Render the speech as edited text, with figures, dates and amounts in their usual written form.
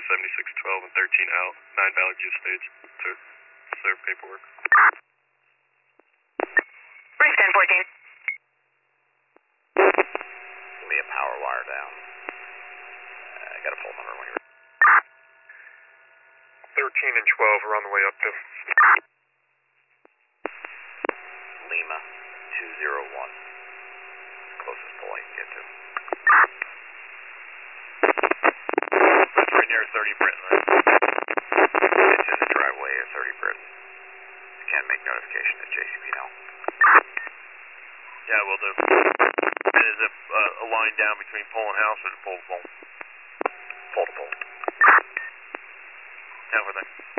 7612 and 13 out, 9 Valley View Estates to serve paperwork. Brief 1014. Give me a power wire down. I got a full number when you're 13 and 12 are on the way up to Lima 201. Closest pole I can get to. That's right near 30 Britton, right? It's in the driveway of 30 Britton. You can't make notification to JCP now. Yeah, will do. And is it a line down between pole and house or the pole to pole? Pole to pole. Yeah, we're there.